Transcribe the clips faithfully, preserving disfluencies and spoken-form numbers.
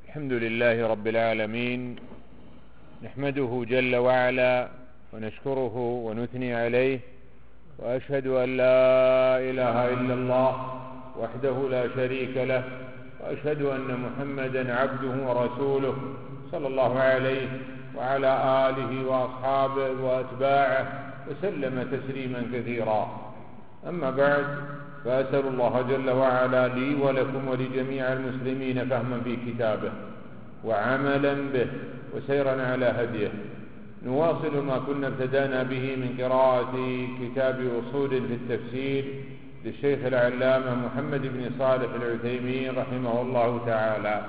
الحمد لله رب العالمين، نحمده جل وعلا ونشكره ونثني عليه، وأشهد أن لا إله إلا الله وحده لا شريك له، وأشهد أن محمدا عبده ورسوله صلى الله عليه وعلى آله وأصحابه وأتباعه وسلم تسليما كثيرا. أما بعد، فأسأل الله جل وعلا لي ولكم ولجميع المسلمين فهما في كتابه وعملا به وسيرا على هديه. نواصل ما كنا ابتدأنا به من قراءة كتاب أصول في التفسير للشيخ العلامة محمد بن صالح العثيمين رحمه الله تعالى.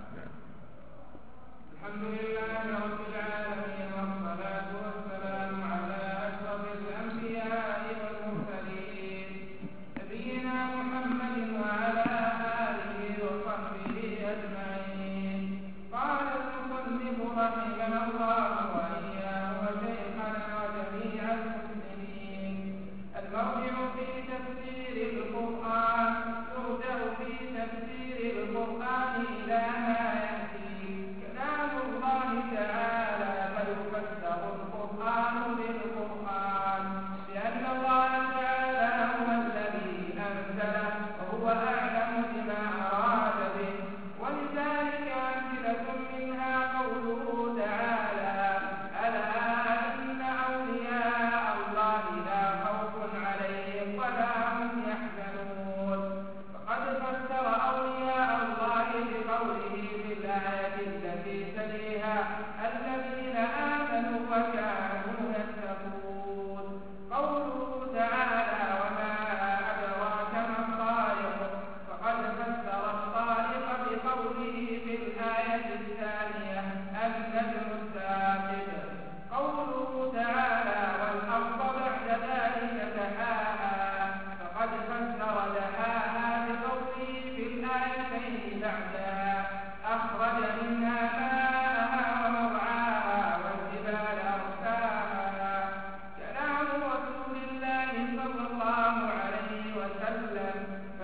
الحمد لله رب العالمين، والصلاة والسلام على أشرف الأنبياء والمرسلين نبينا محمد وعلى آله وصحبه أجمعين. قال المصنف رحمه الله وإياه وشيخنا وجميع المسلمين: المرجع في تفسير القرآن يرجع في تفسير القرآن إلى ما يأتي كلام الله تعالى، فيفسر القرآن بالقرآن، لأن الله تعالى هو الذي أنزله وهو أعلم بما أراد به. ولذلك أمثلة منها قوله تعالى: ألا إن أولياء الله لا خوف عليهم ولا هم يحزنون. فقد فسر أولياء الله بقوله في الآية التي تليها: الذين آمنوا وكانوا يتقون. قوله تعالى: وما أدراك ما الطارق، فقد فسر الطارق بقوله في الآية الثانية: النجم الثاقب. قوله تعالى: والأرض بعد ذلك دحاها، فقد فسر دحاها بقوله في الآيتين بعدها: أخرج منها ماءها ومرعاها والجبال أرساها. كلام رسول الله صلى الله عليه وسلم،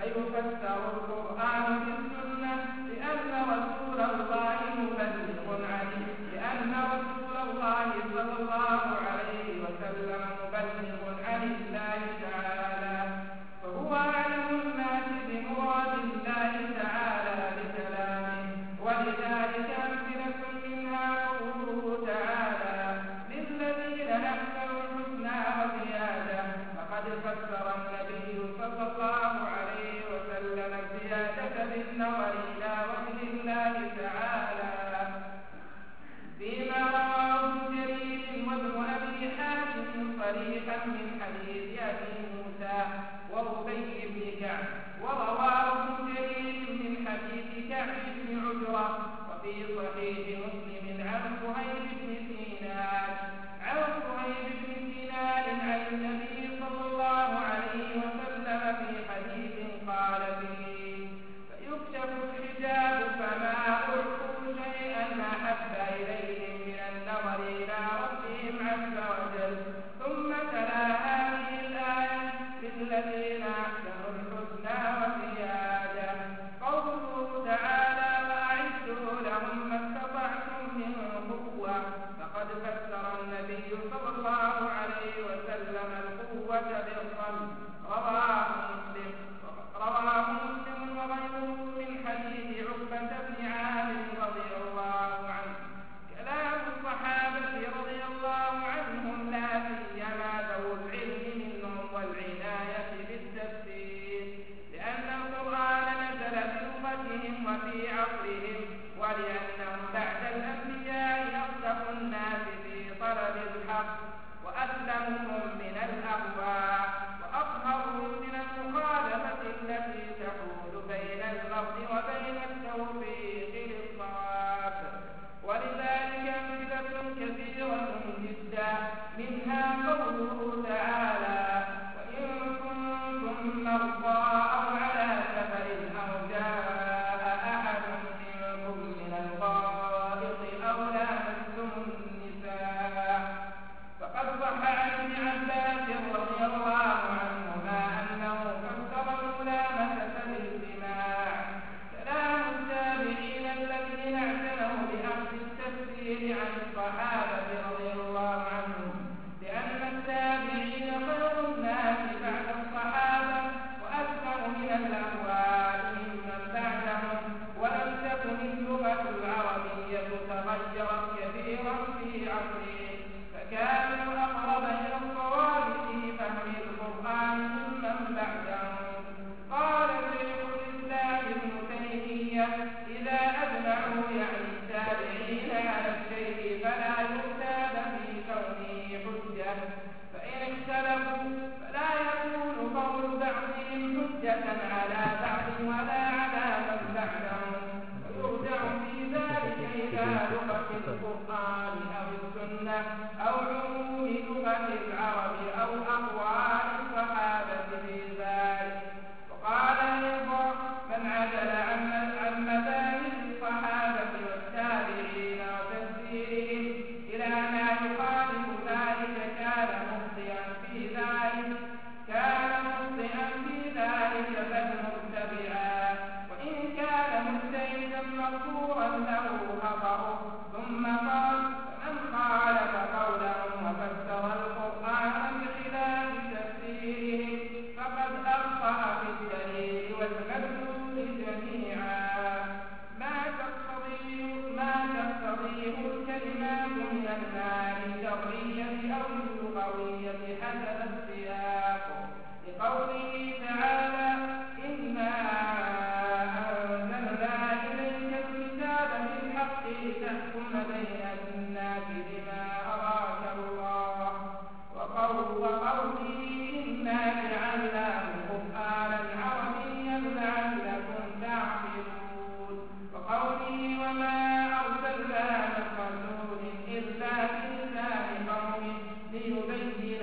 فيفسر القرآن بالسنة، لأن رسول الله مبلغ عنه لأن رسول الله صلى الله عليه وسلم مبلغ عن الله تعالى، فهو أعلم الناس بمراد الله تعالى بكلامه. ولذلك أمثلة منها قوله تعالى: للذين أحسنوا الحسنى وزيادة. فقد فسر النبي صلى الله عليه وسلم الزيادة بالنظر إلى وجه الله تعالى، فيما رواه ابن جرير وابن أبي حاتم صريحا من حديث أبي موسى وربيع بن كعب، ورواه ابن جرير من حديث كعب بن عجرة، وفي صحيح مسلم عن صهيب بن سينان عن صهيب بن سينان عن النبي صلى الله عليه وسلم في حديث قال فيه: فيكشف الحجاب فما أعطوا شيئا أحب إليهم من النظر إلى ربهم عز وجل. ثم تلا هذه الآية: للذين أحسنوا الحسنى وزيادة. قوله تعالى: وأعدوا لهم ما استطعتم من قوة. فقد فسر النبي صلى الله عليه وسلم القوة بالرمي. رواه مسلم رواه مسلم وغيره من حديث عقبة بن عامر رضي الله عنه. كلام الصحابة رضي الله عنهم، لا سيما ذو العلم منهم والعناية بالتفسير، لأن القرآن نزل بلغتهم وفي عصرهم، ولأنهم بعد الأنبياء أصدق الناس في طلب الحق، وأسلمهم من الأهواء، وأطهرهم من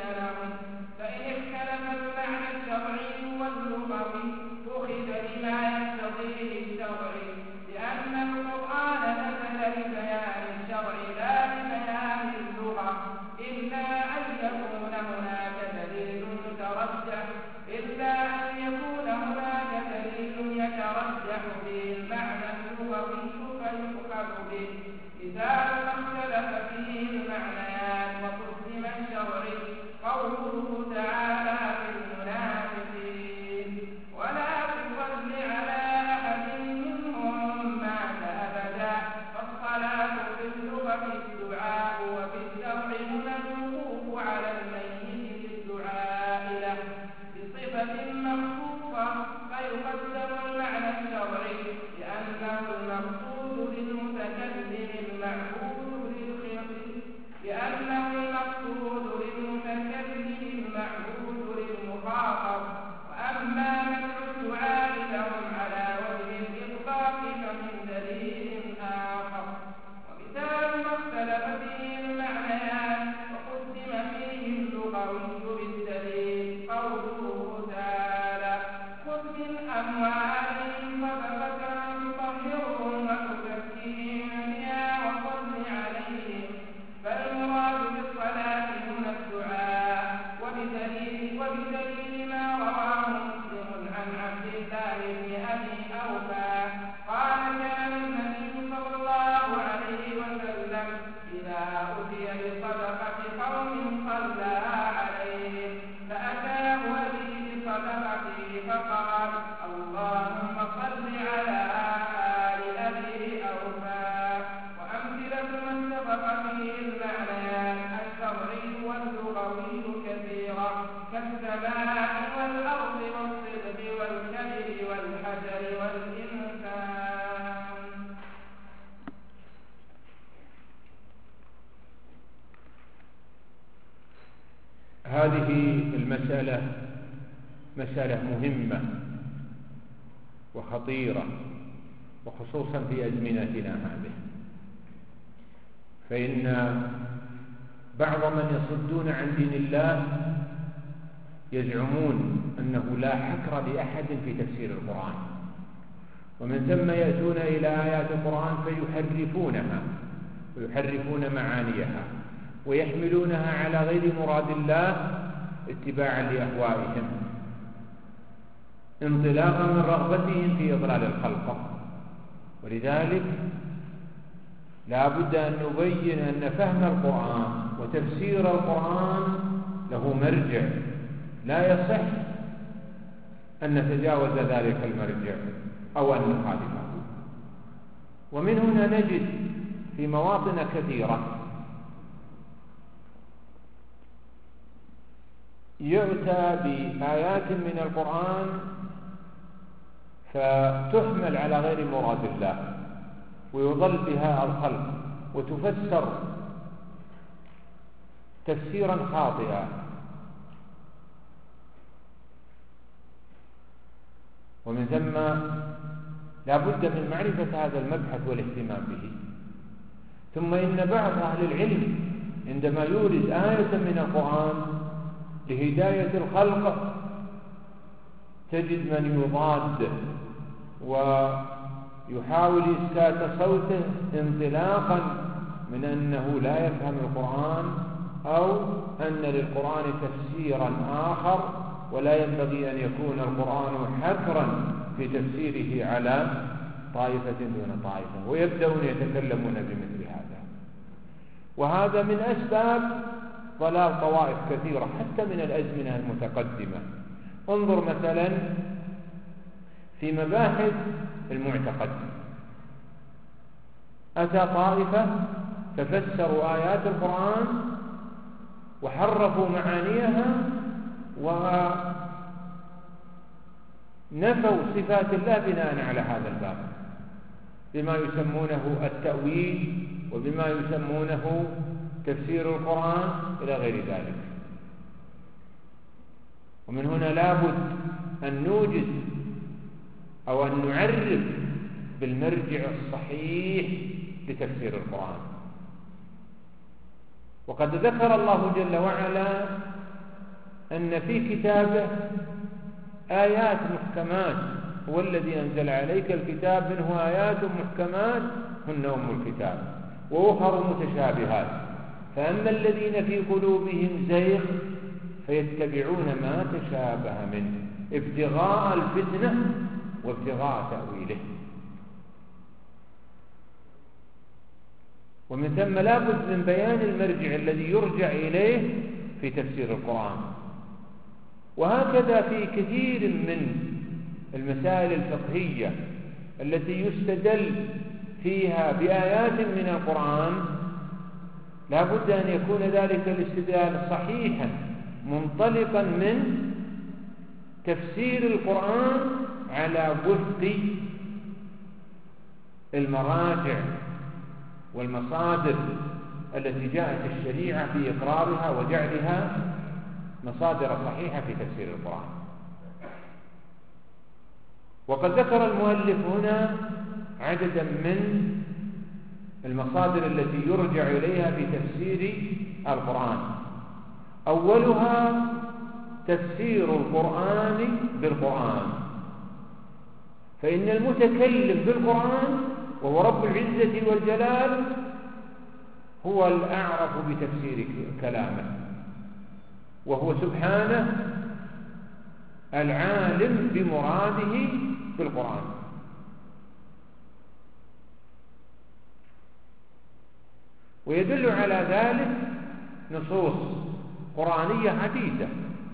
لهم. فإن اختلف المعنى الشرعي واللغوي أخذ بما يقتضيه الشرعي، لأن القرآن نزل لبيان الشرع لا لبيان اللغة، إلا أن يكون هناك دليل مترجح إلا أن يكون هناك دليل يترجح به المعنى اللغوي فيؤخذ به. مثال ما اختلف فيه المعنيان وقسم الشرعي قوله تعالى في المنافقين: ولا تصل على أحد منهم مات أبدا. فالصلاة في اللغة الدعاء، وفي الشرع هنا الوقوف على الميت بالدعاء له بصفة مخصوصة، فيقدم المعنى الشرعي لأنه المقصود للمتكلم المعبود للخلق لأنه المقصود للمتكلم المعبود للمخاطب. وأما منع الدعاء لهم على وجه الإطلاق فمن دليل آخر. ومثال ما اختلف فيه المعنيان وقسم فيه اللغوي بالدليل قوله تعالى: خذ من أموالهم صدقة تطهرهم وتزكيهم بها وصل عليهم. فالمراد بالصلاة هنا الدعاء، وبدليل وبدليل ما رواه مسلم عن عبد الله بن أبي أوفى قال: كان النبي صلى الله عليه وسلم إذا أتي بصدقة قوم صلى عليهم، فأتاه أبي بصدقته فقال: اللهم صل على آل أبي أوفى. وأمثلة ما اتفق فيه المعنيان الشرعي واللغوي كثيرة، كالسماء والأرض والصدق والكبر والحجر والإنسان. هذه المسألة مسألة مهمة وخطيرة، وخصوصا في أزمنتنا هذه، فإن بعض من يصدون عن دين الله يزعمون أنه لا حكر لأحد في تفسير القرآن، ومن ثم يأتون إلى آيات القرآن فيحرفونها ويحرفون معانيها ويحملونها على غير مراد الله اتباعا لأهوائهم، انطلاقا من رغبتهم في إضلال الخلق. ولذلك لا بد أن نبين أن فهم القرآن وتفسير القرآن له مرجع، لا يصح أن نتجاوز ذلك المرجع أو أن نخالفه. ومن هنا نجد في مواطن كثيرة يؤتى بآيات من القرآن فتحمل على غير مراد الله ويضل بها الخلق وتفسر تفسيرا خاطئا. ومن ثم لا بد من معرفة هذا المبحث والاهتمام به. ثم إن بعض أهل العلم عندما يورد آية من القرآن لهداية الخلق تجد من يضاد ويحاول إسكات صوته انطلاقا من أنه لا يفهم القرآن أو أن للقرآن تفسيرا آخر، ولا ينبغي أن يكون القرآن حكرا في تفسيره على طائفة دون طائفة، ويبدأون يتكلمون بمثل هذا. وهذا من أسباب ضلال طوائف كثيرة حتى من الأزمنة المتقدمة. انظر مثلا في مباحث المعتقد، أتى طائفة ففسروا آيات القرآن وحرفوا معانيها ونفوا صفات الله بناء على هذا الباب بما يسمونه التأويل وبما يسمونه تفسير القرآن إلى غير ذلك. ومن هنا لابد أن نوجد أو أن نعرف بالمرجع الصحيح لتفسير القرآن. وقد ذكر الله جل وعلا أن في كتابه آيات محكمات، هو الذي أنزل عليك الكتاب منه آيات محكمات هن أم الكتاب وأخر متشابهات، فأما الذين في قلوبهم زيغ فيتبعون ما تشابه منه ابتغاء الفتنة وابتغاء تأويله. ومن ثم لا بد من بيان المرجع الذي يرجع إليه في تفسير القرآن. وهكذا في كثير من المسائل الفقهية التي يستدل فيها بآيات من القرآن لا بد أن يكون ذلك الاستدلال صحيحا منطلقا من تفسير القرآن على وفق المراجع والمصادر التي جاءت الشريعة في إقرارها وجعلها مصادر صحيحة في تفسير القرآن. وقد ذكر المؤلف هنا عددا من المصادر التي يرجع إليها في تفسير القرآن. أولها تفسير القرآن بالقرآن، فإن المتكلم بالقرآن وهو رب العزة والجلال هو الأعرف بتفسير كلامه، وهو سبحانه العالم بمراده بالقرآن. ويدل على ذلك نصوص قرآنية عديدة،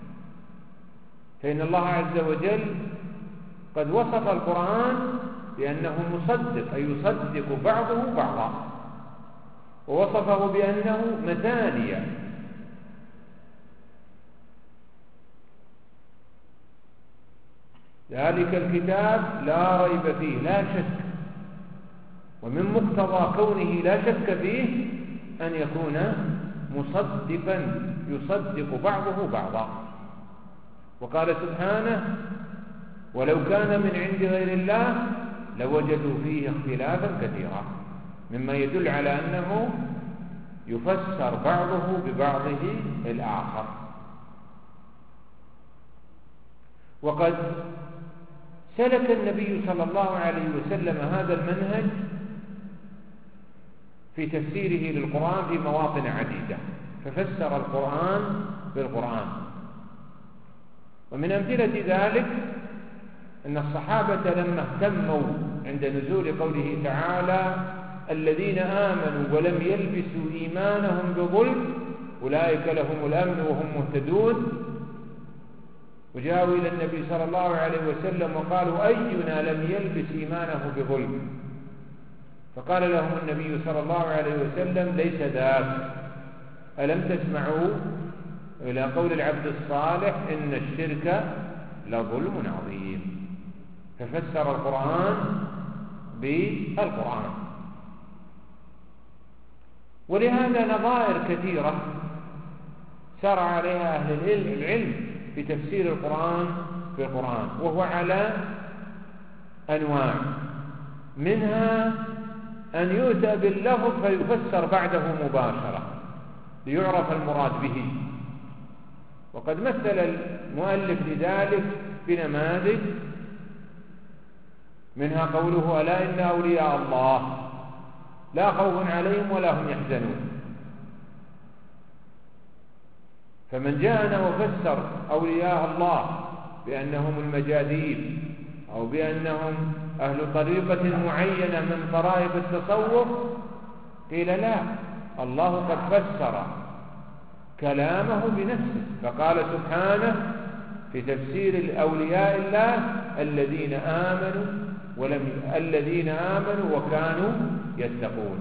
فإن الله عز وجل قد وصف القرآن بأنه مصدق، أي يصدق بعضه بعضا، ووصفه بأنه مثانية، ذلك الكتاب لا ريب فيه لا شك. ومن مقتضى كونه لا شك فيه أن يكون مصدقا يصدق بعضه بعضا. وقال سبحانه: ولو كان من عند غير الله لوجدوا فيه اختلافا كثيرا، مما يدل على أنه يفسر بعضه ببعضه الآخر. وقد سلك النبي صلى الله عليه وسلم هذا المنهج في تفسيره للقرآن في مواطن عديدة، ففسر القرآن بالقرآن. ومن أمثلة ذلك أن الصحابة لما اهتموا عند نزول قوله تعالى: الذين آمنوا ولم يلبسوا إيمانهم بظلم أولئك لهم الأمن وهم مهتدون، وجاءوا إلى النبي صلى الله عليه وسلم وقالوا: أينا لم يلبس إيمانه بظلم؟ فقال لهم النبي صلى الله عليه وسلم: ليس ذاك، ألم تسمعوا إلى قول العبد الصالح: إن الشرك لظلم عظيم. ففسر القرآن بالقرآن. ولهذا نظائر كثيرة سار عليها أهل العلم في تفسير القرآن بالقرآن، وهو على أنواع، منها أن يؤتى باللفظ فيفسر بعده مباشرة ليعرف المراد به. وقد مثل المؤلف لذلك بنماذج، منها قوله: ألا إن أولياء الله لا خوف عليهم ولا هم يحزنون. فمن جاءنا وفسر أولياء الله بأنهم المجاذيب أو بأنهم أهل طريقة معينة من طرائق التصوف، قيل لا، الله قد فسر كلامه بنفسه، فقال سبحانه في تفسير أولياء الله: الذين آمنوا ولم الذين آمنوا وكانوا يتقون.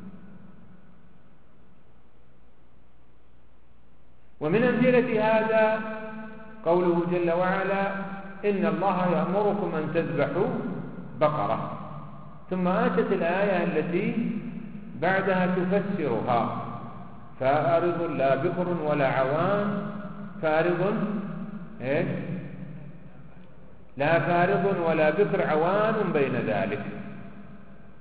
ومن أمثلة هذا قوله جل وعلا: إن الله يأمركم أن تذبحوا بقرة، ثم آتت الآية التي بعدها تفسرها: فارض لا بكر ولا عوان، فارض إيه؟ لا فارض ولا بكر عوان بين ذلك،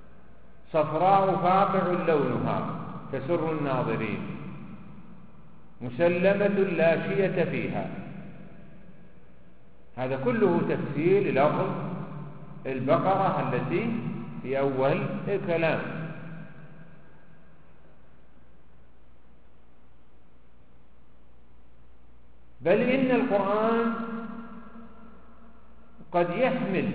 صفراء فاقع لونها تسر الناظرين. مسلمة لا شية فيها. هذا كله تفسير للفظ البقرة التي في أول الكلام. بل إن القرآن قد يحمل،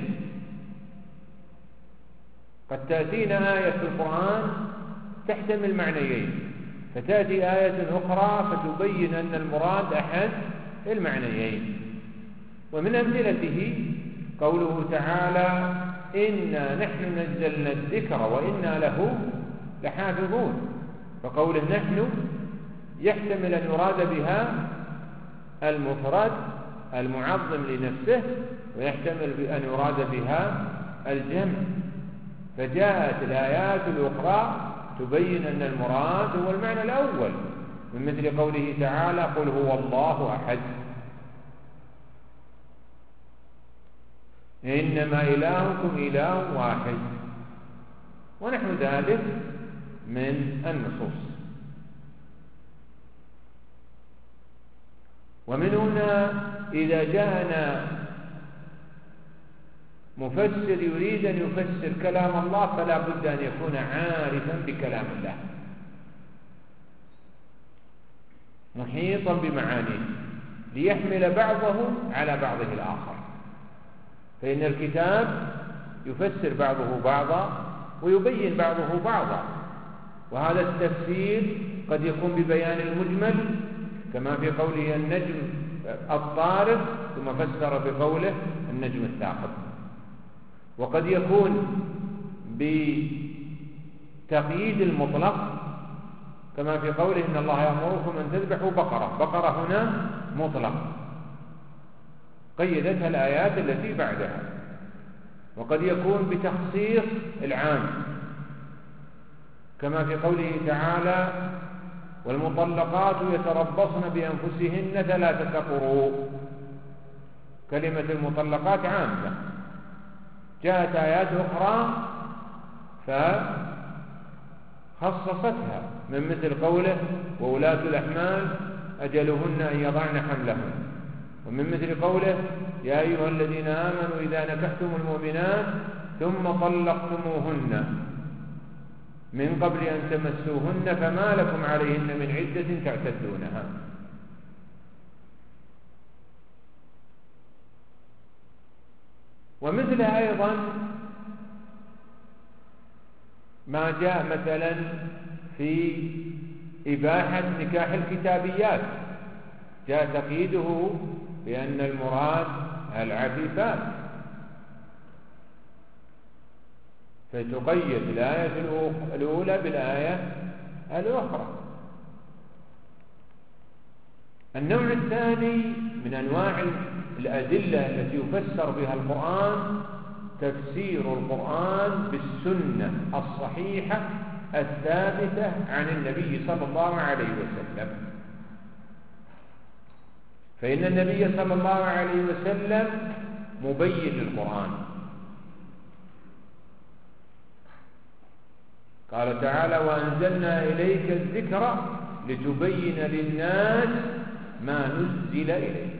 قد تأتينا آية في القرآن تحتمل معنيين، فتأتي آية أخرى فتبين أن المراد أحد المعنيين. ومن أمثلته قوله تعالى: إنا نحن نزلنا الذكر وإنا له لحافظون. فقوله نحن يحتمل أن يراد بها المفرد المعظم لنفسه، ويحتمل أن يراد بها الجمع. فجاءت الآيات الأخرى تبين أن المراد هو المعنى الأول، من مثل قوله تعالى: قل هو الله أحد، إنما إلهكم إله واحد، ونحو ذلك من النصوص. ومن هنا إذا جاءنا مفسر يريد أن يفسر كلام الله فلا بد أن يكون عارفا بكلام الله، محيطا بمعانيه، ليحمل بعضه على بعضه الآخر. فإن الكتاب يفسر بعضه بعضا ويبين بعضه بعضا، وهذا التفسير قد يكون ببيان المجمل كما في قوله النجم الطارق ثم فسر بقوله النجم الثاقب، وقد يكون بتقييد المطلق كما في قوله إن الله يأمركم أن تذبحوا بقرة. بقرة هنا مطلق قيدتها الآيات التي بعدها. وقد يكون بتخصيص العام كما في قوله تعالى: والمطلقات يتربصن بأنفسهن ثلاثة قروء. كلمة المطلقات عامة. جاءت آيات أخرى فخصصتها من مثل قوله: وولاة الأحمال أجلهن أن يضعن حملهن، ومن مثل قوله: يا أيها الذين آمنوا إذا نكحتم المؤمنات ثم طلقتموهن من قبل أن تمسوهن فما لكم عليهن من عدة تعتدونها. ومثلها أيضا ما جاء مثلا في إباحة نكاح الكتابيات، جاء تقييده بأن المراد العفيفات، فتقيد الآية الأولى بالآية الأخرى. النوع الثاني من أنواع الأدلة التي يفسر بها القرآن تفسير القرآن بالسنة الصحيحة الثابتة عن النبي صلى الله عليه وسلم. فإن النبي صلى الله عليه وسلم مبين للقرآن. قال تعالى: وأنزلنا إليك الذكر لتبين للناس ما نزل إليه،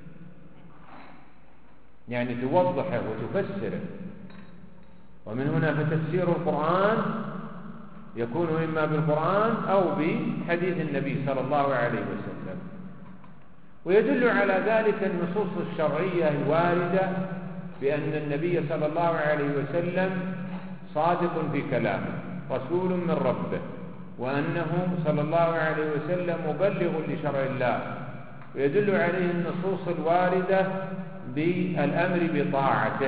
يعني توضحه وتفسره. ومن هنا فتفسير القرآن يكون إما بالقرآن أو بحديث النبي صلى الله عليه وسلم. ويدل على ذلك النصوص الشرعية الواردة بأن النبي صلى الله عليه وسلم صادق في كلامه، رسول من ربه، وأنه صلى الله عليه وسلم مبلغ لشرع الله. ويدل عليه النصوص الواردة بالأمر بطاعته.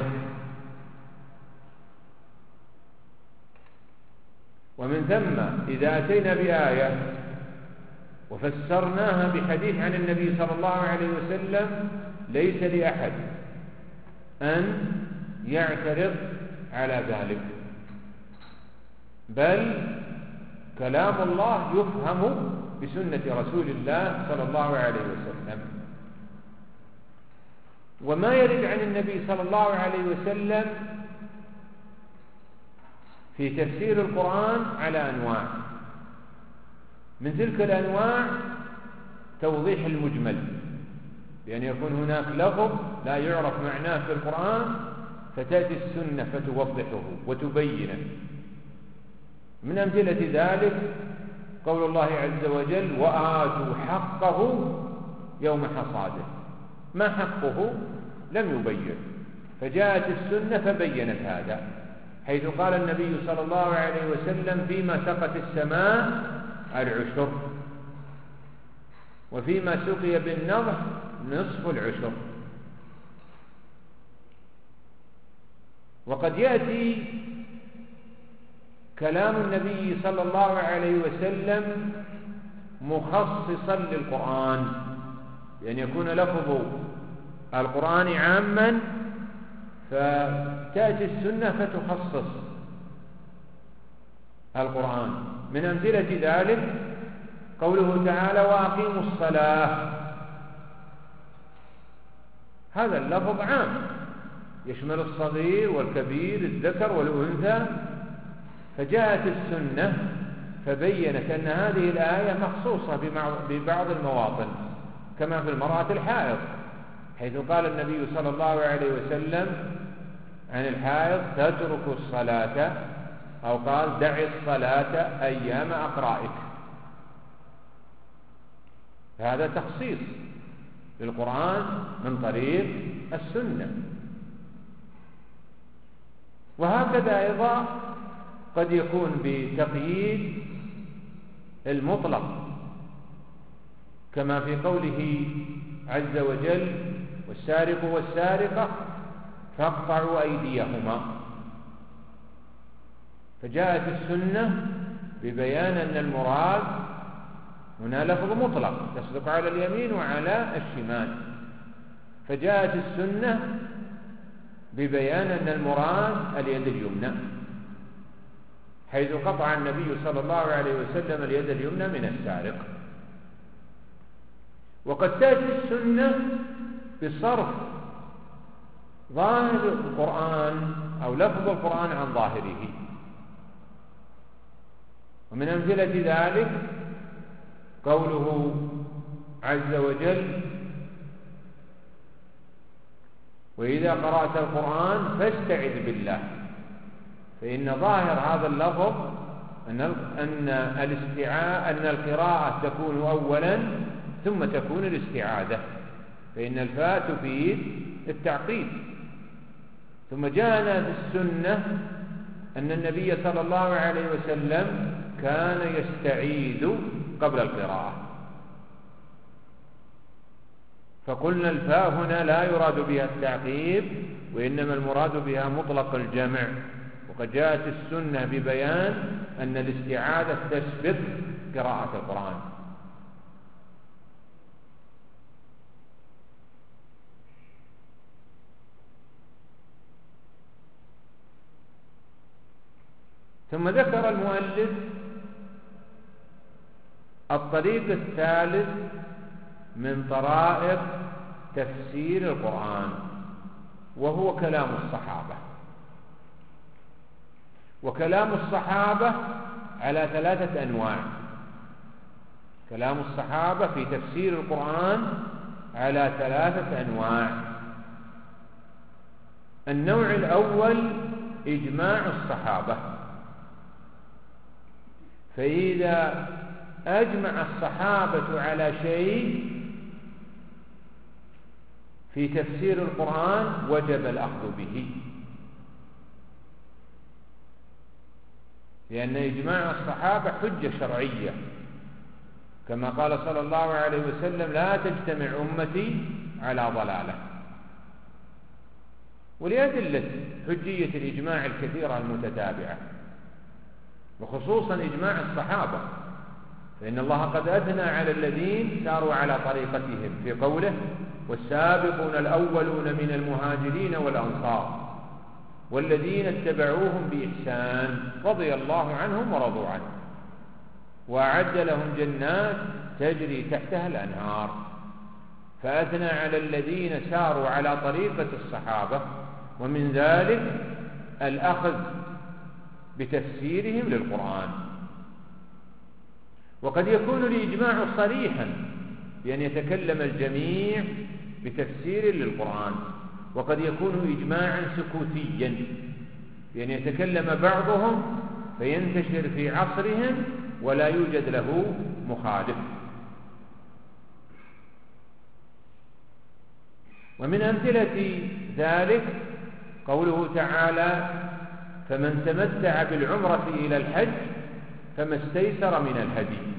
ومن ثم إذا أتينا بآية وفسرناها بحديث عن النبي صلى الله عليه وسلم ليس لأحد أن يعترض على ذلك، بل كلام الله يفهم بسنة رسول الله صلى الله عليه وسلم. وما يرد عن النبي صلى الله عليه وسلم في تفسير القرآن على أنواع. من تلك الأنواع توضيح المجمل، بأن يكون هناك لفظ لا يعرف معناه في القرآن فتأتي السنة فتوضحه وتبينه. من أمثلة ذلك قول الله عز وجل: وآتوا حقه يوم حصاده. ما حقه؟ لم يبين، فجاءت السنة فبينت هذا، حيث قال النبي صلى الله عليه وسلم: فيما سقت السماء العشر، وفيما سقي بالنضح نصف العشر. وقد يأتي كلام النبي صلى الله عليه وسلم مخصصا للقرآن، بأن يكون لفظ القرآن عاما فتأتي السنة فتخصص القرآن. من أمثلة ذلك قوله تعالى: وأقيموا الصلاة. هذا اللفظ عام يشمل الصغير والكبير، الذكر والأنثى، فجاءت السنة فبينت أن هذه الآية مخصوصة ببعض المواطن، كما في المرأة الحائض، حيث قال النبي صلى الله عليه وسلم عن الحائض: تترك الصلاة، أو قال: دع الصلاة أيام أقرائك. هذا تخصيص للقرآن من طريق السنة. وهكذا أيضا قد يكون بتقييد المطلق، كما في قوله عز وجل: والسارق والسارقة فاقطعوا أيديهما. فجاءت السنة ببيان أن المراد هنا لفظ مطلق يصدق على اليمين وعلى الشمال، فجاءت السنة ببيان أن المراد اليد اليمنى، حيث قطع النبي صلى الله عليه وسلم اليد اليمنى من السارق. وقد تأتي السنة بصرف ظاهر القرآن أو لفظ القرآن عن ظاهره. ومن أمثلة ذلك قوله عز وجل: وإذا قرأت القرآن فاستعذ بالله. فإن ظاهر هذا اللفظ أن أن الاستعاذة أن القراءة تكون أولا ثم تكون الاستعاذة، فإن الفاء تفيد التعقيد. ثم جاءنا في السنة أن النبي صلى الله عليه وسلم كان يستعيذ قبل القراءة، فقلنا الفاء هنا لا يراد بها التعقيب، وإنما المراد بها مطلق الجمع. وقد جاءت السنة ببيان أن الاستعاذة تسبق قراءة القرآن. ثم ذكر المؤلف الطريق الثالث من طرائق تفسير القرآن، وهو كلام الصحابة. وكلام الصحابة على ثلاثة أنواع. كلام الصحابة في تفسير القرآن على ثلاثة أنواع. النوع الأول إجماع الصحابة، فإذا أجمع الصحابة على شيء في تفسير القرآن وجب الأخذ به، لأن إجماع الصحابة حجة شرعية، كما قال صلى الله عليه وسلم: لا تجتمع أمتي على ضلالة. ولأدلة حجية الإجماع الكثيرة المتتابعة، وخصوصا إجماع الصحابة، فإن الله قد أثنى على الذين ساروا على طريقتهم في قوله: والسابقون الأولون من المهاجرين والأنصار والذين اتبعوهم بإحسان رضي الله عنهم ورضوا عنه وأعد لهم جنات تجري تحتها الأنهار. فأثنى على الذين ساروا على طريقة الصحابة، ومن ذلك الأخذ بتفسيرهم للقرآن. وقد يكون الإجماع صريحا بأن يتكلم الجميع بتفسير للقرآن، وقد يكون إجماعا سكوتيا بأن يتكلم بعضهم فينتشر في عصرهم ولا يوجد له مخالف. ومن أمثلة ذلك قوله تعالى: فمن تمتع بالعمرة إلى الحج فما استيسر من الهدي.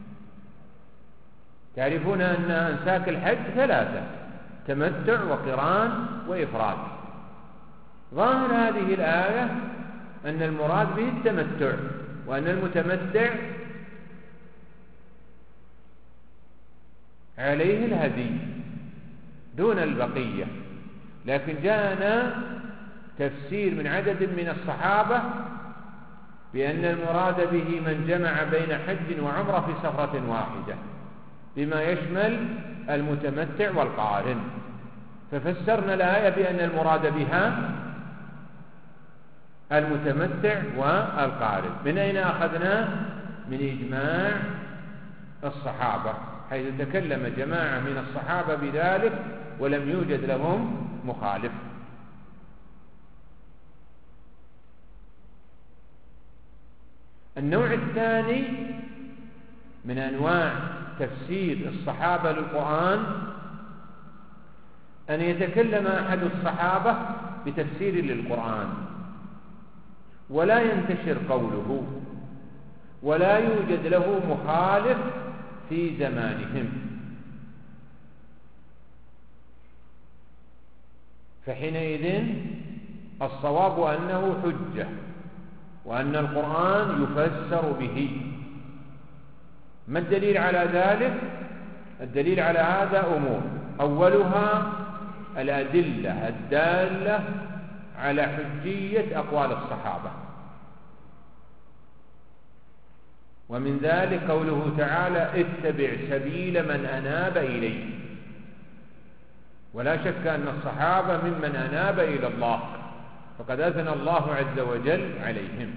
تعرفون أن أنساك الحج ثلاثة: تمتع وقران وإفراد. ظاهر هذه الآية أن المراد به التمتع، وأن المتمتع عليه الهدي دون البقية. لكن جاءنا تفسير من عدد من الصحابة بأن المراد به من جمع بين حج وعمرة في سفرة واحدة، بما يشمل المتمتع والقارن، ففسرنا الآية بأن المراد بها المتمتع والقارن. من أين أخذناه؟ من إجماع الصحابة، حيث تكلم جماعة من الصحابة بذلك ولم يوجد لهم مخالف. النوع الثاني من أنواع تفسير الصحابة للقرآن أن يتكلم أحد الصحابة بتفسير للقرآن ولا ينتشر قوله ولا يوجد له مخالف في زمانهم، فحينئذ الصواب أنه حجة وأن القرآن يفسر به. ما الدليل على ذلك؟ الدليل على هذا أمور: أولها الأدلة الدالة على حجية أقوال الصحابة، ومن ذلك قوله تعالى: اتبع سبيل من أناب إليه. ولا شك أن الصحابة ممن أناب إلى الله، فقد أثنى الله عز وجل عليهم.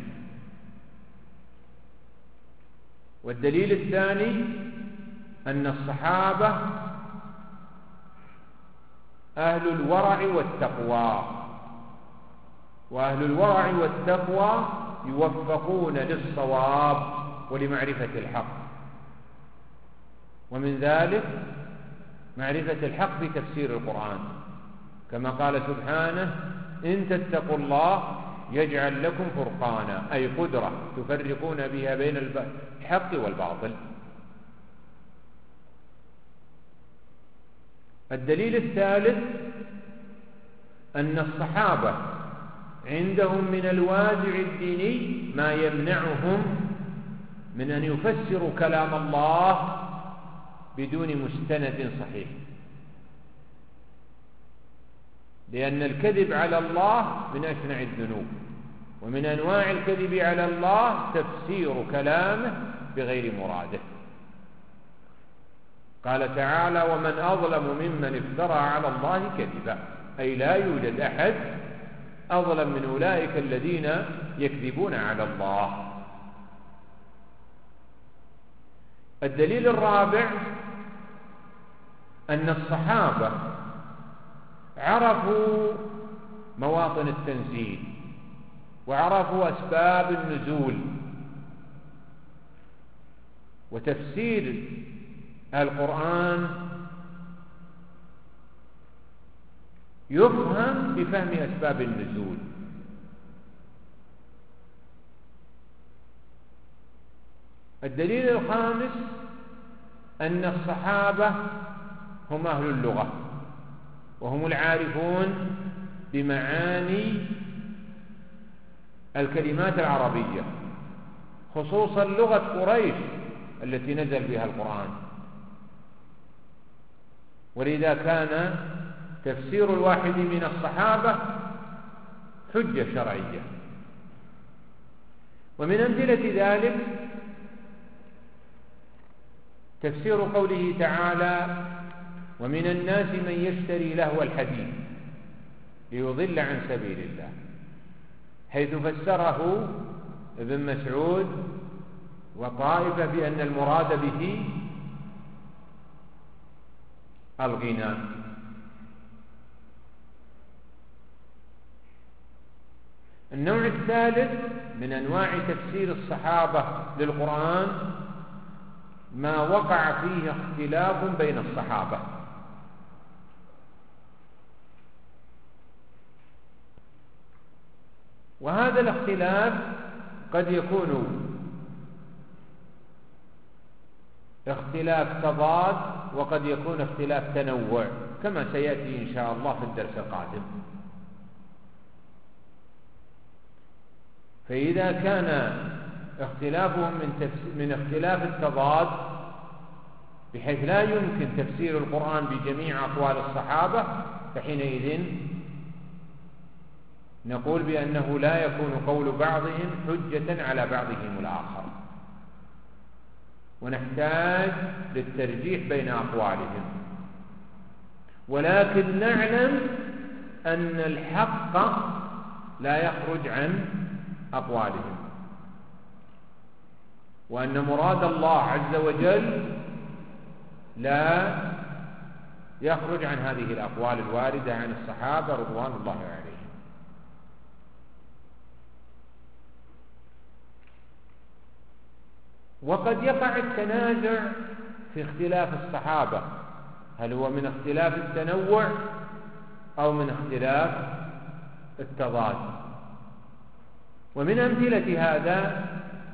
والدليل الثاني أن الصحابة أهل الورع والتقوى، وأهل الورع والتقوى يوفقون للصواب ولمعرفة الحق، ومن ذلك معرفة الحق بتفسير القرآن، كما قال سبحانه: إن تتقوا الله يجعل لكم فرقانا، أي قدرة تفرقون بها بين الحق والباطل. الدليل الثالث أن الصحابة عندهم من الوازع الديني ما يمنعهم من أن يفسروا كلام الله بدون مستند صحيح، لأن الكذب على الله من أشنع الذنوب، ومن أنواع الكذب على الله تفسير كلامه بغير مراده. قال تعالى: ومن أظلم ممن افترى على الله كذبا، أي لا يوجد أحد أظلم من أولئك الذين يكذبون على الله. الدليل الرابع أن الصحابة عرفوا مواطن التنزيل وعرفوا أسباب النزول، وتفسير القرآن يفهم بفهم أسباب النزول. الدليل الخامس أن الصحابة هم أهل اللغة، وهم العارفون بمعاني الكلمات العربية، خصوصا لغة قريش التي نزل بها القرآن، ولذا كان تفسير الواحد من الصحابة حجة شرعية. ومن أمثلة ذلك تفسير قوله تعالى: ومن الناس من يشتري لهو الحديث ليضل عن سبيل الله، حيث فسره ابن مسعود وطائفة بأن المراد به الغنى. النوع الثالث من أنواع تفسير الصحابة للقرآن ما وقع فيه اختلاف بين الصحابة، وهذا الاختلاف قد يكون اختلاف تضاد وقد يكون اختلاف تنوع، كما سيأتي إن شاء الله في الدرس القادم. فإذا كان اختلافهم من, من اختلاف التضاد بحيث لا يمكن تفسير القرآن بجميع أقوال الصحابة، فحينئذ نقول بأنه لا يكون قول بعضهم حجة على بعضهم الآخر، ونحتاج للترجيح بين أقوالهم. ولكن نعلم أن الحق لا يخرج عن أقوالهم، وأن مراد الله عز وجل لا يخرج عن هذه الأقوال الواردة عن الصحابة رضوان الله عليهم. وقد يقع التنازع في اختلاف الصحابة، هل هو من اختلاف التنوع أو من اختلاف التضاد؟ ومن أمثلة هذا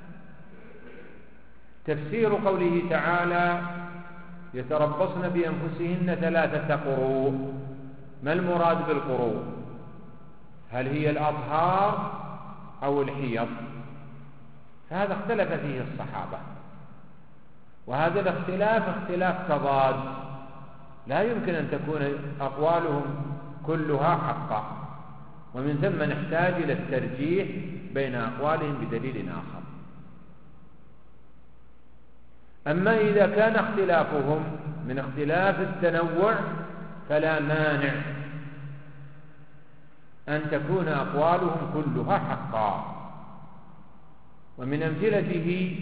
تفسير قوله تعالى يتربصن بأنفسهن ثلاثة قروء. ما المراد بالقروء؟ هل هي الأطهار أو الحيض؟ هذا اختلف فيه الصحابة، وهذا الاختلاف اختلاف تضاد، لا يمكن أن تكون أقوالهم كلها حقا، ومن ثم نحتاج إلى الترجيح بين أقوالهم بدليل آخر. أما إذا كان اختلافهم من اختلاف التنوع فلا مانع أن تكون أقوالهم كلها حقا. ومن أمثلته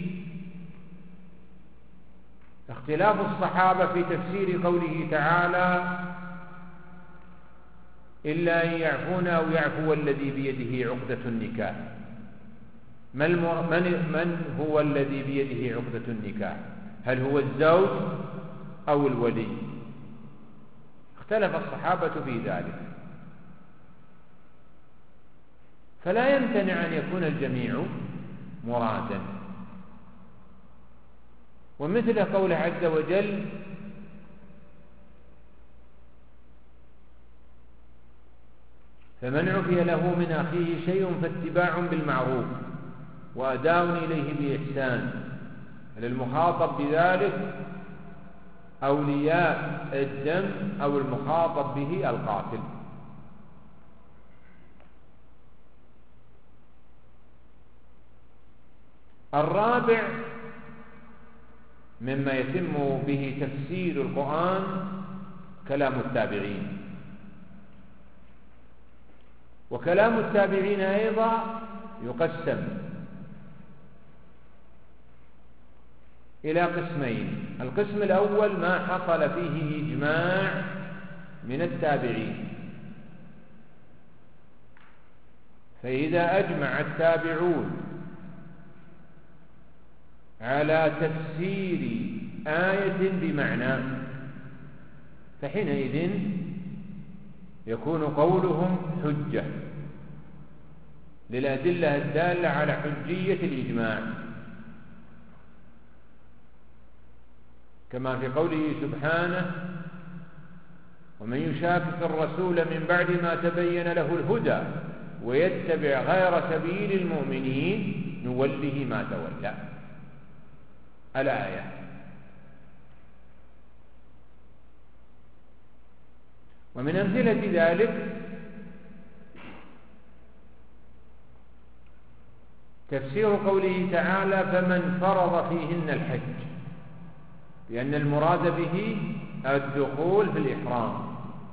اختلاف الصحابة في تفسير قوله تعالى إلا أن يعفون أو يعفو الذي بيده عقدة النكاح. من هو الذي بيده عقدة النكاح؟ هل هو الزوج أو الولي؟ اختلف الصحابة في ذلك، فلا يمتنع أن يكون الجميع مرادا. ومثل قوله عز وجل فمن عفي له من أخيه شيء فاتباع بالمعروف وأداء إليه بإحسان. للمخاطب بذلك أولياء الدم أو المخاطب به القاتل. الرابع مما يتم به تفسير القرآن كلام التابعين. وكلام التابعين أيضا يقسم إلى قسمين. القسم الأول ما حصل فيه إجماع من التابعين، فإذا أجمع التابعون على تفسير آية بمعنى فحينئذ يكون قولهم حجة للأدلة الدالة على حجية الإجماع، كما في قوله سبحانه ومن يشاقق الرسول من بعد ما تبين له الهدى ويتبع غير سبيل المؤمنين نوله ما تولى الآية. ومن أمثلة ذلك تفسير قوله تعالى فمن فرض فيهن الحج، لأن المراد به الدخول في الإحرام.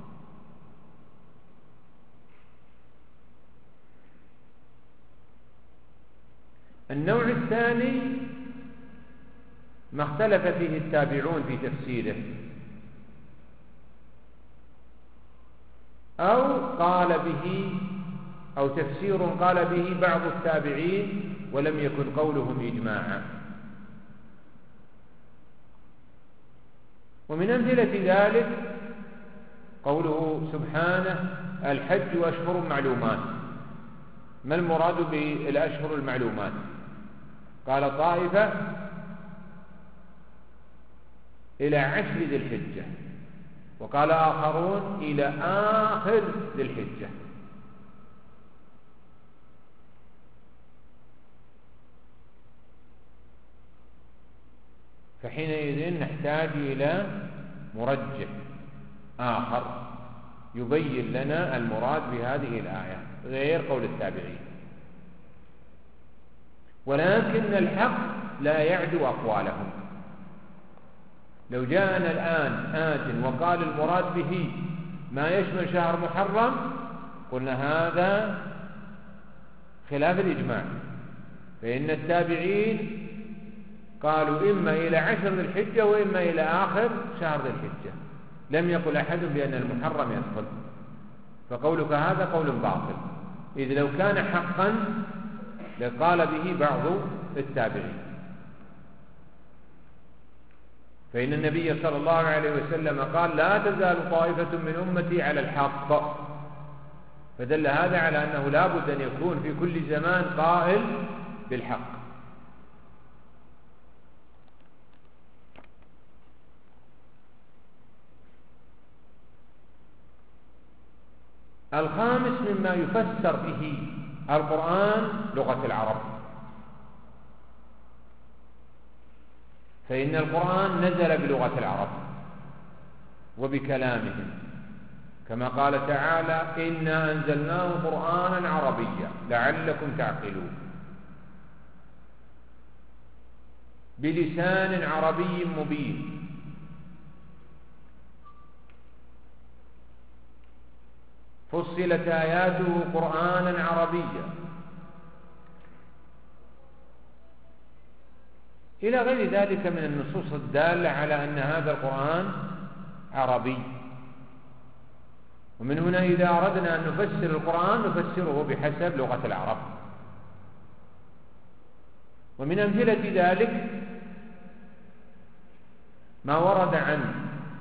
النوع الثاني ما اختلف فيه التابعون في تفسيره، أو قال به أو تفسير قال به بعض التابعين ولم يكن قولهم إجماعا. ومن أمثلة ذلك قوله سبحانه الحج أشهر معلومات. ما المراد بالأشهر المعلومات؟ قال طائفة إلى عشر ذي الحجة، وقال آخرون إلى آخر ذي الحجة. فحينئذ نحتاج إلى مرجح آخر يبين لنا المراد بهذه الآية غير قول التابعين. ولكن الحق لا يعدو أقوالهم. لو جاءنا الآن آت وقال المراد به ما يشمل شهر محرم قلنا هذا خلاف الإجماع، فإن التابعين قالوا إما إلى عشر ذي الحجة وإما إلى آخر شهر ذي الحجة، لم يقل أحد بأن المحرم يدخل. فقولك هذا قول باطل، إذ لو كان حقا لقال به بعض التابعين. فإن النبي صلى الله عليه وسلم قال لا تزال طائفة من أمتي على الحق، فدل هذا على أنه لا بد أن يكون في كل زمان قائل بالحق. الخامس مما يفسر به القرآن لغة العرب، فإن القرآن نزل بلغة العرب وبكلامهم، كما قال تعالى إنا أنزلناه قرآنا عربيا لعلكم تعقلون، بلسان عربي مبين. فصلت آياته قرآنا عربيا، إلى غير ذلك من النصوص الدالة على أن هذا القرآن عربي. ومن هنا إذا أردنا أن نفسر القرآن نفسره بحسب لغة العرب. ومن أمثلة ذلك ما ورد عن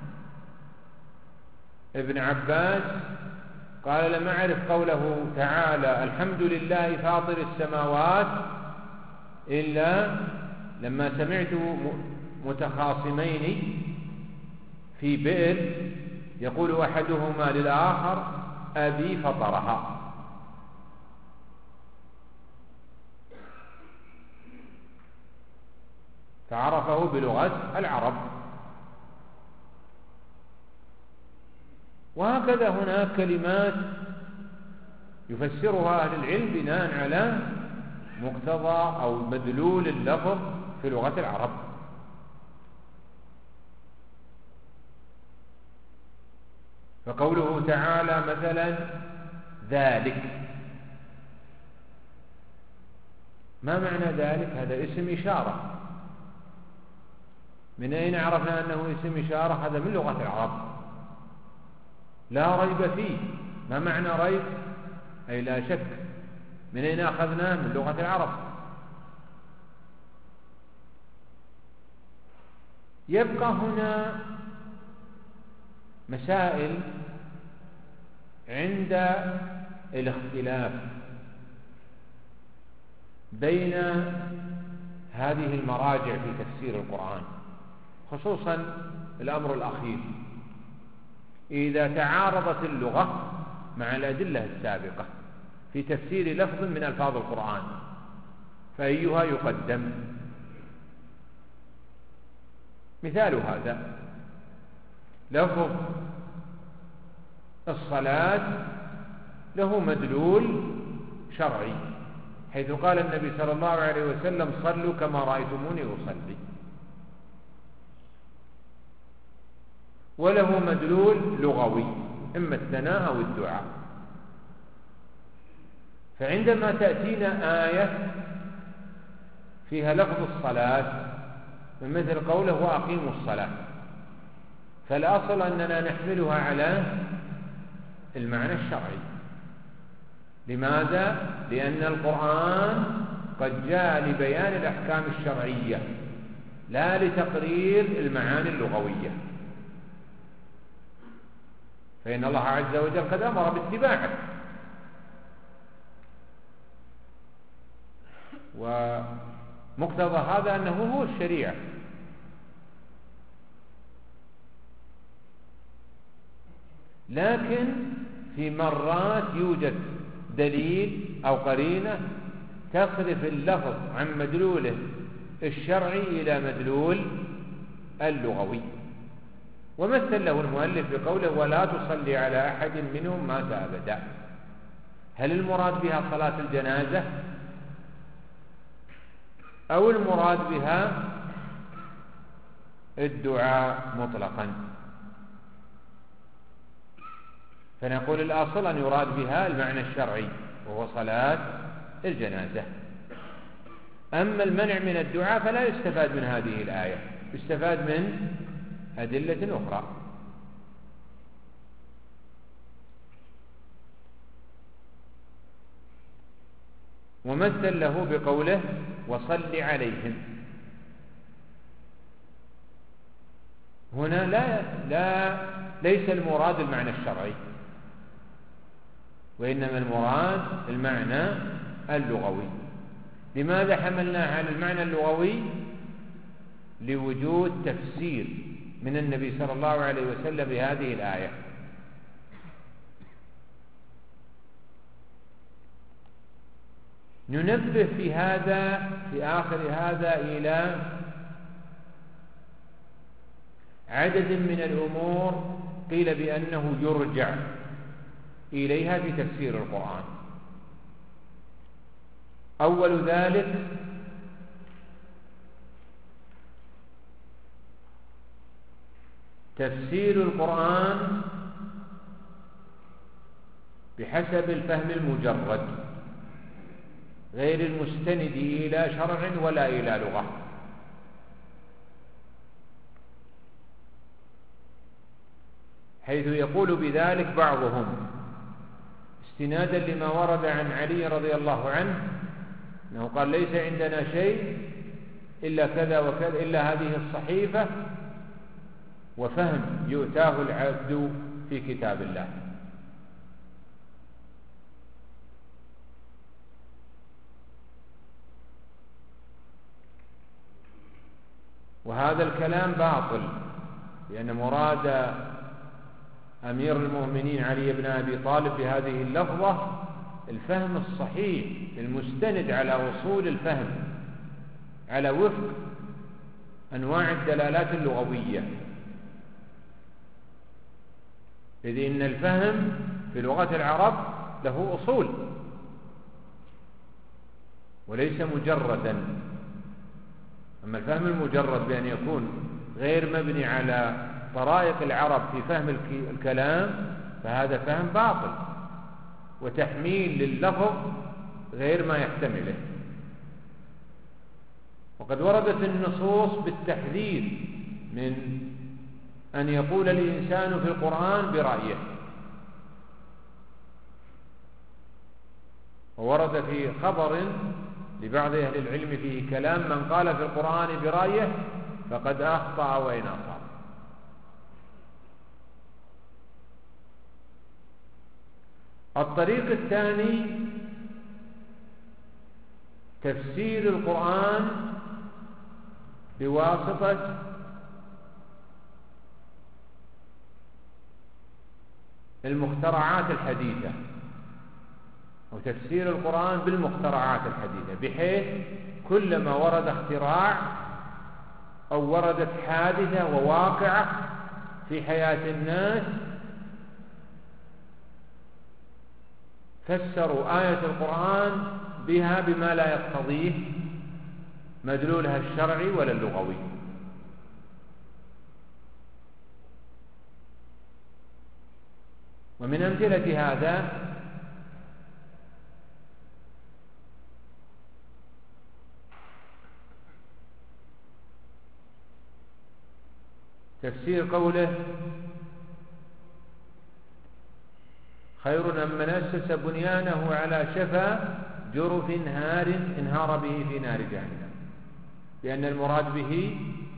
ابن عباس قال لم أعرف قوله تعالى الحمد لله فاطر السماوات إلا لما سمعت متخاصمين في بئر يقول أحدهما للآخر أبي فطرها. فعرفه بلغة العرب. وهكذا هناك كلمات يفسرها أهل العلم بناء على مقتضى أو مدلول اللفظ في لغة العرب. فقوله تعالى مثلا ذلك، ما معنى ذلك؟ هذا اسم إشارة. من أين عرفنا أنه اسم إشارة؟ هذا من لغة العرب لا ريب فيه. ما معنى ريب؟ أي لا شك. من أين أخذناه؟ من لغة العرب. يبقى هنا مسائل عند الاختلاف بين هذه المراجع في تفسير القرآن، خصوصا الأمر الأخير إذا تعارضت اللغة مع الأدلة السابقة في تفسير لفظ من ألفاظ القرآن فأيها يقدم. مثال هذا لفظ الصلاة له مدلول شرعي، حيث قال النبي صلى الله عليه وسلم صلوا كما رأيتموني أصلي، وله مدلول لغوي إما الثناء أو الدعاء. فعندما تأتينا آية فيها لفظ الصلاة من مثل قوله وأقيموا الصلاة، فالأصل أننا نحملها على المعنى الشرعي. لماذا؟ لأن القرآن قد جاء لبيان الأحكام الشرعية لا لتقرير المعاني اللغوية، فإن الله عز وجل قد أمر باتباعه، ومقتضى هذا أنه هو الشريعة. لكن في مرات يوجد دليل أو قرينة تصرف اللفظ عن مدلوله الشرعي إلى مدلول اللغوي، ومثل له المؤلف بقوله ولا تصلي على أحد منهم مات أبدا. هل المراد بها صلاة الجنازة أو المراد بها الدعاء مطلقا؟ فنقول الأصل أن يراد بها المعنى الشرعي وهو صلاة الجنازة. أما المنع من الدعاء فلا يستفاد من هذه الآية، يستفاد من أدلة أخرى. ومثل له بقوله وصل عليهم. هنا لا, لا ليس المراد المعنى الشرعي، وإنما المراد المعنى اللغوي. لماذا حملناه على المعنى اللغوي؟ لوجود تفسير من النبي صلى الله عليه وسلم بهذه الآية. ننبه في هذا في آخر هذا إلى عدد من الأمور قيل بأنه يرجع إليها في تفسير القرآن. أول ذلك تفسير القرآن بحسب الفهم المجرد غير المستند إلى شرع ولا إلى لغة. حيث يقول بذلك بعضهم استنادا لما ورد عن علي رضي الله عنه أنه قال ليس عندنا شيء إلا كذا وكذا إلا هذه الصحيفة وفهم يؤتاه العبد في كتاب الله. وهذا الكلام باطل، لأن مراد أمير المؤمنين علي بن أبي طالب بهذه اللفظة الفهم الصحيح المستند على أصول الفهم على وفق أنواع الدلالات اللغوية، إذ إن الفهم في لغة العرب له أصول وليس مجردا. أما الفهم المجرد بأن يكون غير مبني على طرائق العرب في فهم الكلام فهذا فهم باطل وتحميل لللفظ غير ما يحتمله. وقد وردت النصوص بالتحذير من أن يقول الإنسان في القرآن برأيه، وورد في خبر لبعض أهل العلم فيه كلام من قال في القرآن برأيه فقد أخطأ وإن أصاب. الطريق الثاني تفسير القرآن بواسطة المخترعات الحديثة، أو تفسير القرآن بالمخترعات الحديثة، بحيث كلما ورد اختراع أو وردت حادثة وواقعة في حياة الناس فسروا آية القرآن بها بما لا يقتضيه مدلولها الشرعي ولا اللغوي. ومن أمثلة هذا تفسير قوله خير أم من أسس بنيانه على شفا جرف هار انهار به في نار جهنم، لأن المراد به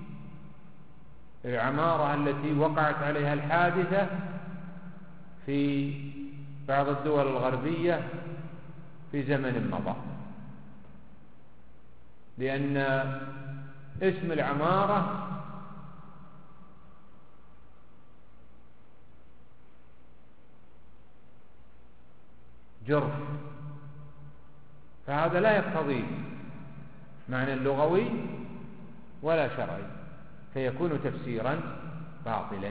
العمارة التي وقعت عليها الحادثة في بعض الدول الغربية في زمن مضى، لأن اسم العمارة جرف، فهذا لا يقتضي معنى لغوي ولا شرعي، فيكون تفسيرا باطلا.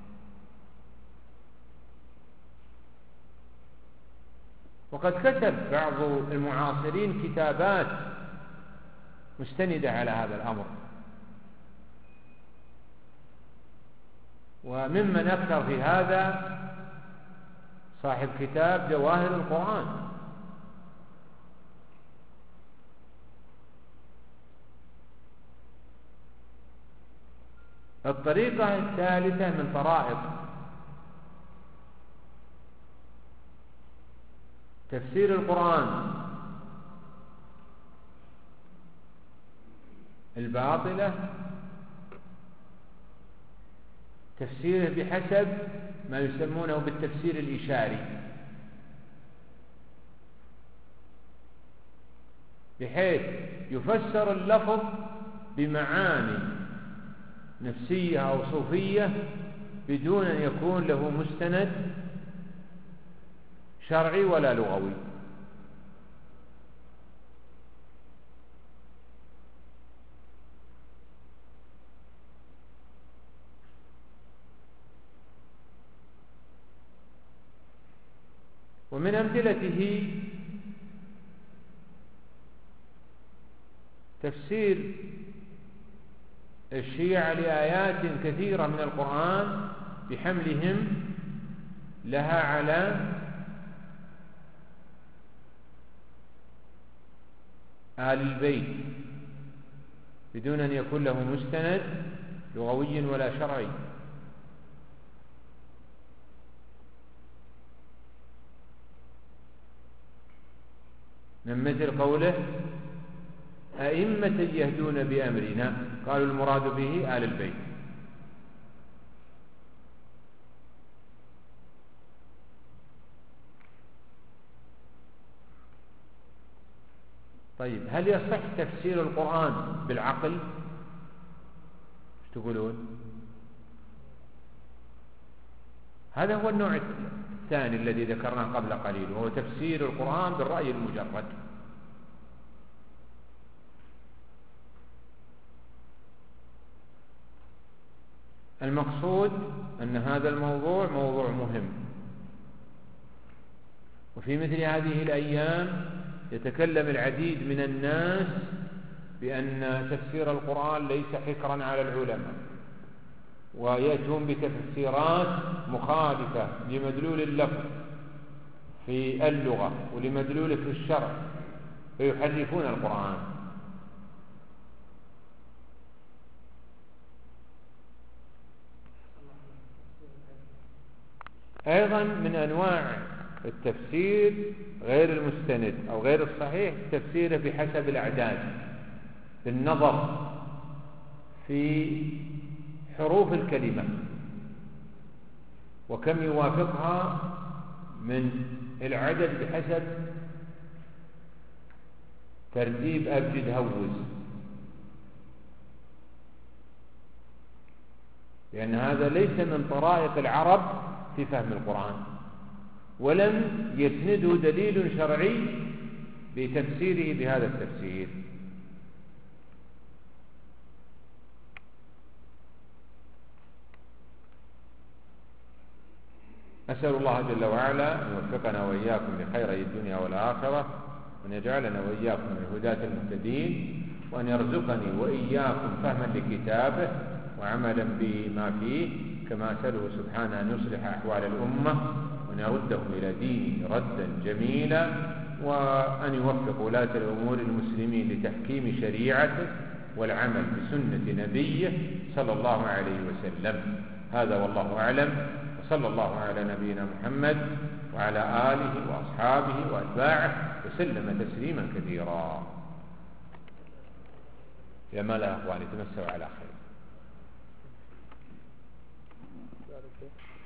وقد كتب بعض المعاصرين كتابات مستندة على هذا الأمر، وممن أكثر في هذا صاحب كتاب جواهر القرآن. الطريقة الثالثة من طرائق تفسير القرآن الباطلة تفسيره بحسب ما يسمونه بالتفسير الإشاري، بحيث يفسر اللفظ بمعاني نفسية أو صوفية بدون أن يكون له مستند شرعي ولا لغوي. ومن أمثلته تفسير الشيعة لآيات كثيرة من القرآن بحملهم لها على آل البيت بدون أن يكون له مستند لغوي ولا شرعي. من مثل قوله أئمة يهدون بأمرنا، قالوا المراد به آل البيت. طيب، هل يصح تفسير القرآن بالعقل؟ ايش تقولون؟ هذا هو النوع الثاني الذي ذكرناه قبل قليل، وهو تفسير القرآن بالرأي المجرد. المقصود أن هذا الموضوع موضوع مهم، وفي مثل هذه الأيام يتكلم العديد من الناس بأن تفسير القرآن ليس حكرا على العلماء، ويأتون بتفسيرات مخالفة لمدلول اللفظ في اللغة ولمدلوله في الشرع، فيحرفون القرآن. أيضا من أنواع التفسير غير المستند أو غير الصحيح تفسيره بحسب الأعداد، بالنظر في حروف الكلمة وكم يوافقها من العدد بحسب ترتيب أبجد هوز، لأن هذا ليس من طرائق العرب في فهم القرآن، ولم يسنده دليل شرعي بتفسيره بهذا التفسير. أسأل الله جل وعلا أن يوفقنا وإياكم لخيري الدنيا والآخرة، وأن يجعلنا وإياكم من الهداة المهتدين، وأن يرزقني وإياكم فهما لكتابه وعملا بما فيه، كما أسأله سبحانه أن يصلح أحوال الأمة وأن يردهم إلى دينه ردا جميلا، وأن يوفق ولاة الأمور المسلمين لتحكيم شريعته والعمل بسنة نبيه صلى الله عليه وسلم. هذا والله أعلم، وصلى الله على نبينا محمد وعلى آله وأصحابه وأتباعه وسلم تسليما كثيرا. يا ما لا أخواني تمسوا على خير.